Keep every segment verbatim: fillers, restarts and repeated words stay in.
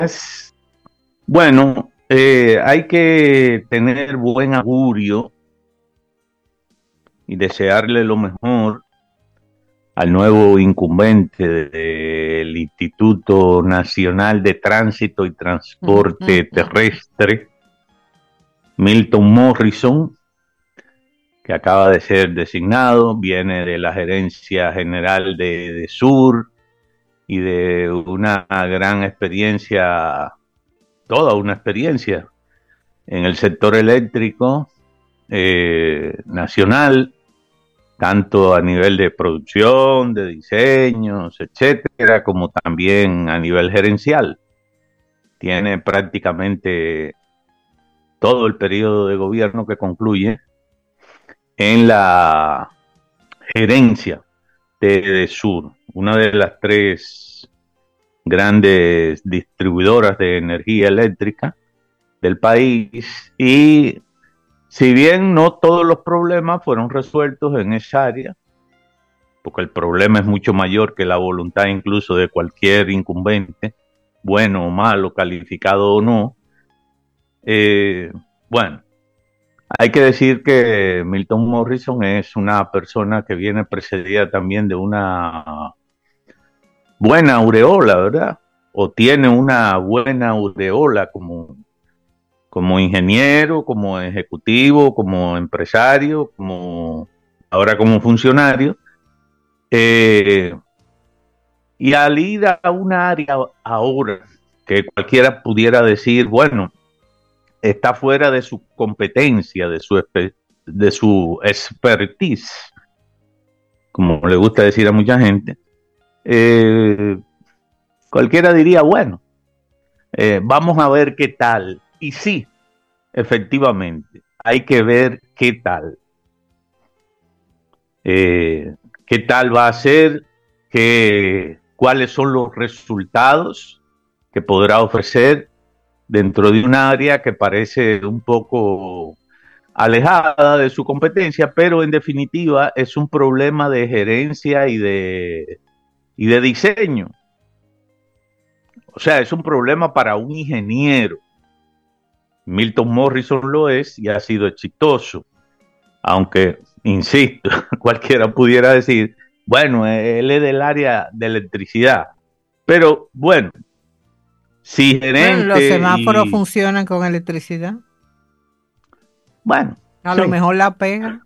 Bueno, eh, hay que tener buen augurio y desearle lo mejor al nuevo incumbente del Instituto Nacional de Tránsito y Transporte Terrestre, Milton Morrison, que acaba de ser designado, viene de la Gerencia General de, de Sur y de una gran experiencia, toda una experiencia en el sector eléctrico eh, nacional, tanto a nivel de producción, de diseños, etcétera, como también a nivel gerencial. Tiene prácticamente todo el periodo de gobierno que concluye en la gerencia de, de Sur, una de las tres grandes distribuidoras de energía eléctrica del país, y si bien no todos los problemas fueron resueltos en esa área, porque el problema es mucho mayor que la voluntad incluso de cualquier incumbente, bueno o malo, calificado o no, eh, bueno, hay que decir que Milton Morrison es una persona que viene precedida también de una buena aureola, ¿verdad? O tiene una buena aureola como, como ingeniero, como ejecutivo, como empresario, como ahora como funcionario. Eh, y al ir a una área ahora que cualquiera pudiera decir, bueno, está fuera de su competencia, de su, de su expertise, como le gusta decir a mucha gente, eh, cualquiera diría, bueno, eh, vamos a ver qué tal. Y sí, efectivamente, hay que ver qué tal. Eh, qué tal va a ser, qué, cuáles son los resultados que podrá ofrecer dentro de un área que parece un poco alejada de su competencia, pero en definitiva es un problema de gerencia y de, y de diseño. O sea, es un problema para un ingeniero. Milton Morrison lo es y ha sido exitoso, aunque, insisto, cualquiera pudiera decir, bueno, él es del área de electricidad, pero bueno, si gerente Bueno, los semáforos y, funcionan con electricidad. bueno, A sí, lo mejor la pega.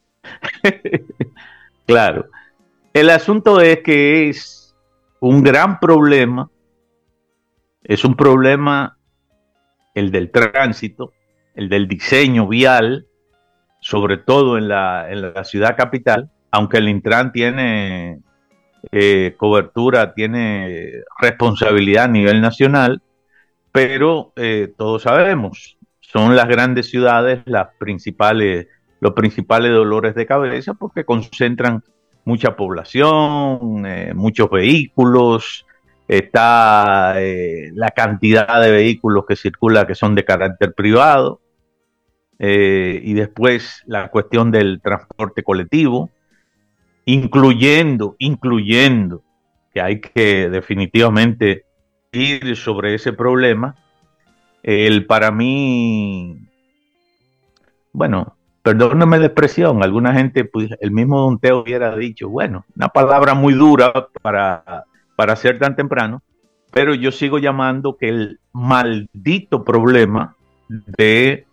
claro. El asunto es que es un gran problema, es un problema el del tránsito, el del diseño vial, sobre todo en la, en la ciudad capital, aunque el Intran tiene eh, cobertura, tiene responsabilidad a nivel nacional, pero eh, todos sabemos, son las grandes ciudades las principales, los principales dolores de cabeza porque concentran mucha población, eh, muchos vehículos, está eh, la cantidad de vehículos que circula que son de carácter privado, eh, y después la cuestión del transporte colectivo, incluyendo, incluyendo que hay que definitivamente ir sobre ese problema. El para mí, bueno, perdóname la expresión, alguna gente, pues, el mismo Don Teo hubiera dicho, bueno, una palabra muy dura para, para ser tan temprano, pero yo sigo llamando que el maldito problema de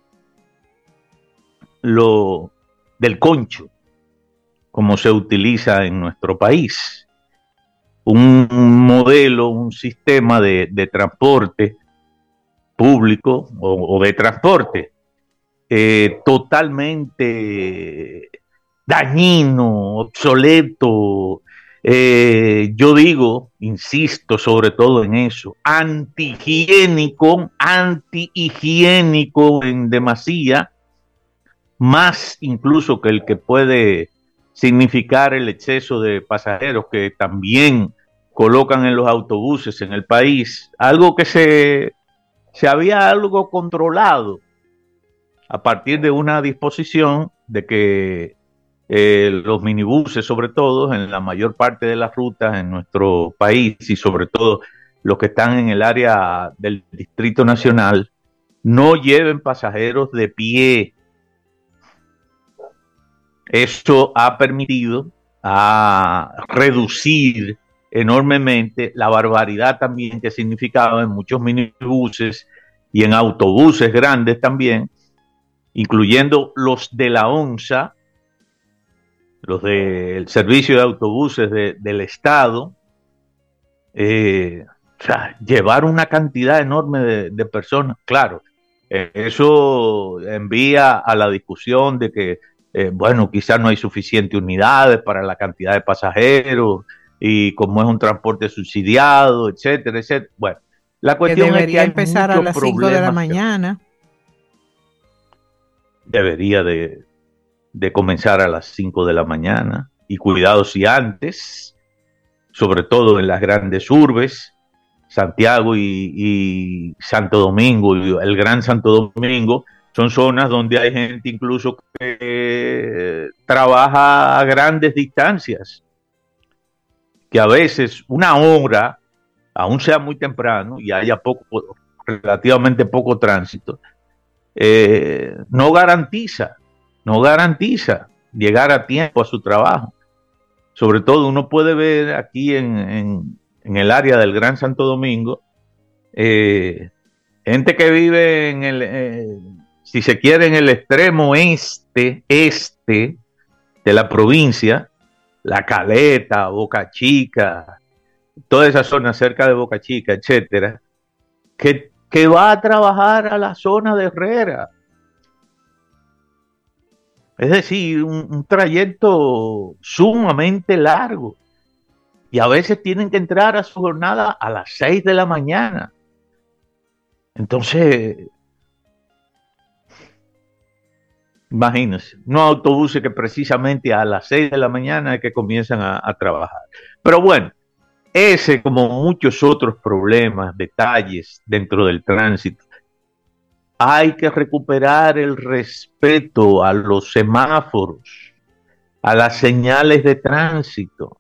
lo del concho, como se utiliza en nuestro país. Un modelo, un sistema de, de transporte público o, o de transporte eh, totalmente dañino, obsoleto. Eh, yo digo, insisto sobre todo en eso, antihigiénico, antihigiénico en demasía, más incluso que el que puede significar el exceso de pasajeros que también colocan en los autobuses en el país, algo que se, se había algo controlado a partir de una disposición de que eh, los minibuses, sobre todo en la mayor parte de las rutas en nuestro país y sobre todo los que están en el área del Distrito Nacional, no lleven pasajeros de pie. Esto ha permitido a reducir enormemente la barbaridad también que significaba en muchos minibuses y en autobuses grandes también, incluyendo los de la ONSA, los del servicio de autobuses de, del Estado, eh, o sea, llevar una cantidad enorme de, de personas. Claro, eh, eso envía a la discusión de que, eh, bueno, quizás no hay suficientes unidades para la cantidad de pasajeros y como es un transporte subsidiado, etcétera, etcétera. Bueno, la Que cuestión es que debería hay empezar a muchos las cinco de la problemas que mañana. debería de, de comenzar a las cinco de la mañana, y cuidado si antes, sobre todo en las grandes urbes, Santiago y, y Santo Domingo, y el Gran Santo Domingo, son zonas donde hay gente incluso que eh, trabaja a grandes distancias, que a veces una hora, aún sea muy temprano y haya poco, relativamente poco tránsito, eh, no garantiza, no garantiza llegar a tiempo a su trabajo. Sobre todo uno puede ver aquí en, en, en el área del Gran Santo Domingo, eh, gente que vive en el, eh, si se quiere, en el extremo este, este de la provincia, La Caleta, Boca Chica, toda esa zona cerca de Boca Chica, etcétera, que, que va a trabajar a la zona de Herrera. Es decir, un, un trayecto sumamente largo. Y a veces tienen que entrar a su jornada a las seis de la mañana. Entonces, imagínense, unos autobuses que precisamente a las seis de la mañana es que comienzan a, a trabajar. Pero bueno, ese, como muchos otros problemas, detalles dentro del tránsito, hay que recuperar el respeto a los semáforos, a las señales de tránsito.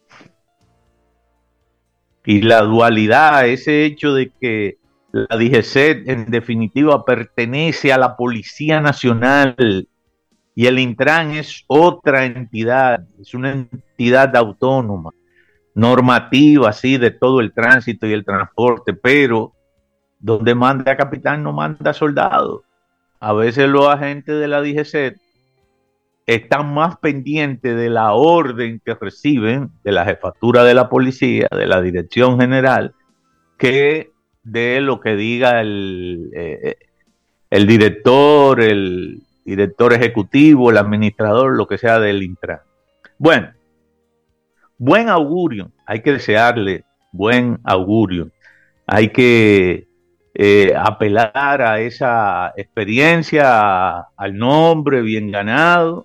Y la dualidad, ese hecho de que la D G C en definitiva pertenece a la Policía Nacional y el Intran es otra entidad, es una entidad autónoma, normativa, así, de todo el tránsito y el transporte, pero donde manda capitán no manda soldado. A veces los agentes de la D G C están más pendientes de la orden que reciben de la jefatura de la policía, de la dirección general, que de lo que diga el, eh, el director, el director ejecutivo, el administrador, lo que sea del Intran. Bueno, buen augurio, hay que desearle buen augurio, hay que eh, apelar a esa experiencia, al nombre bien ganado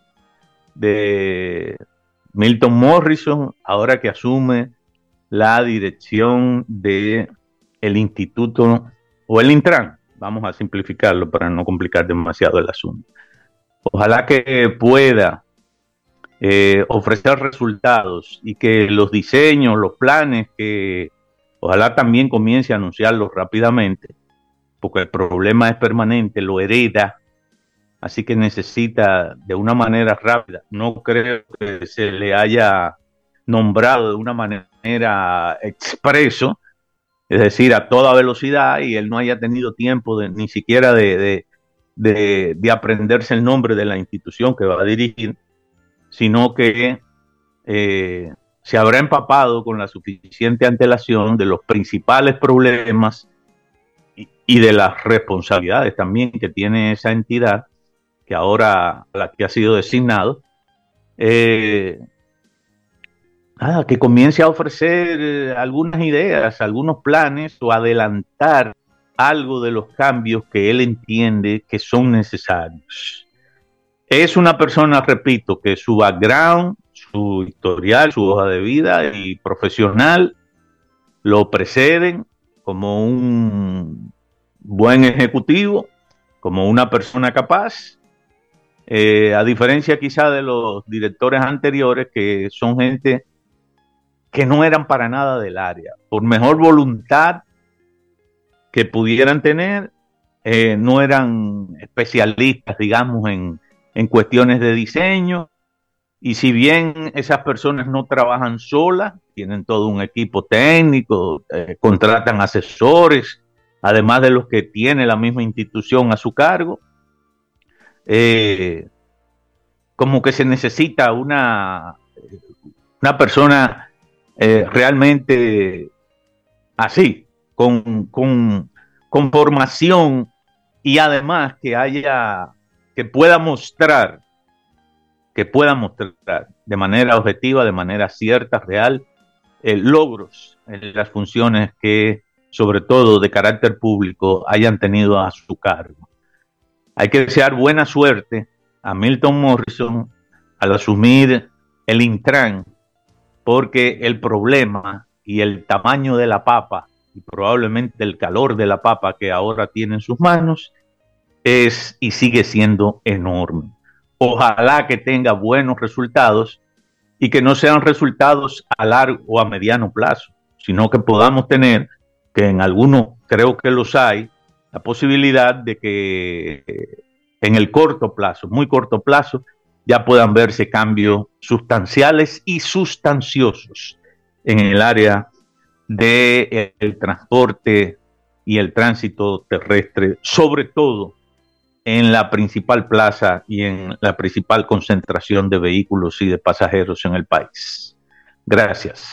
de Milton Morrison, ahora que asume la dirección de el instituto o el Intran, vamos a simplificarlo para no complicar demasiado el asunto. Ojalá que pueda eh, ofrecer resultados y que los diseños, los planes, que ojalá también comience a anunciarlos rápidamente, porque el problema es permanente, lo hereda, así que necesita de una manera rápida. No creo que se le haya nombrado de una manera expreso, es decir, a toda velocidad, y él no haya tenido tiempo de, ni siquiera de, de, de, de aprenderse el nombre de la institución que va a dirigir, sino que eh, se habrá empapado con la suficiente antelación de los principales problemas y, y de las responsabilidades también que tiene esa entidad, que ahora a la que ha sido designado, eh, nada, que comience a ofrecer eh, algunas ideas, algunos planes, o adelantar algo de los cambios que él entiende que son necesarios. Es una persona, repito, que su background, su historial, su hoja de vida y profesional lo preceden como un buen ejecutivo, como una persona capaz, eh, a diferencia quizá de los directores anteriores, que son gente que no eran para nada del área. Por mejor voluntad que pudieran tener, eh, no eran especialistas, digamos, en, en cuestiones de diseño. Y si bien esas personas no trabajan solas, tienen todo un equipo técnico, eh, contratan asesores, además de los que tiene la misma institución a su cargo, eh, como que se necesita una, una persona eh, realmente así, con, con, con formación y además que haya, que pueda mostrar, que pueda mostrar de manera objetiva, de manera cierta, real, eh, logros en las funciones que, sobre todo de carácter público, hayan tenido a su cargo. Hay que desear buena suerte a Milton Morrison al asumir el Intran, porque el problema y el tamaño de la papa, y probablemente el calor de la papa que ahora tiene en sus manos, es y sigue siendo enorme. Ojalá que tenga buenos resultados y que no sean resultados a largo o a mediano plazo, sino que podamos tener, que en algunos creo que los hay, la posibilidad de que en el corto plazo, muy corto plazo, ya puedan verse cambios sustanciales y sustanciosos en el área del transporte y el tránsito terrestre, sobre todo en la principal plaza y en la principal concentración de vehículos y de pasajeros en el país. Gracias.